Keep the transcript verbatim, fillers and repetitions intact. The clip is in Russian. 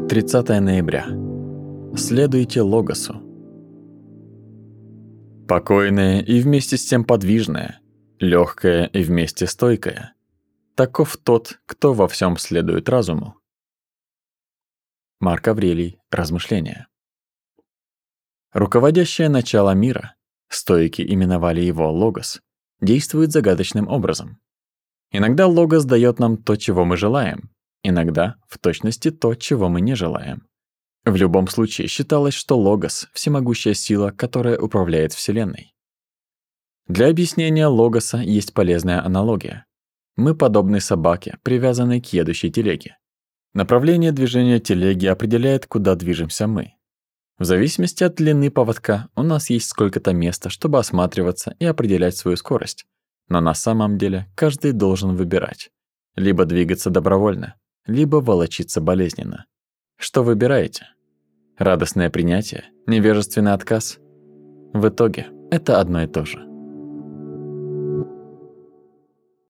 тридцатое ноября. Следуйте логосу. Покойное и вместе с тем подвижное, легкое и вместе стойкое. Таков тот, кто во всем следует разуму. Марк Аврелий. Размышления. Руководящее начало мира, стоики именовали его логос, действует загадочным образом. Иногда логос дает нам то, чего мы желаем, иногда в точности то, чего мы не желаем. В любом случае считалось, что логос — всемогущая сила, которая управляет Вселенной. Для объяснения логоса есть полезная аналогия. Мы подобны собаке, привязанной к едущей телеге. Направление движения телеги определяет, куда движемся мы. В зависимости от длины поводка у нас есть сколько-то места, чтобы осматриваться и определять свою скорость. Но на самом деле каждый должен выбирать. Либо двигаться добровольно, либо волочиться болезненно. Что выбираете? Радостное принятие? Невежественный отказ? В итоге это одно и то же.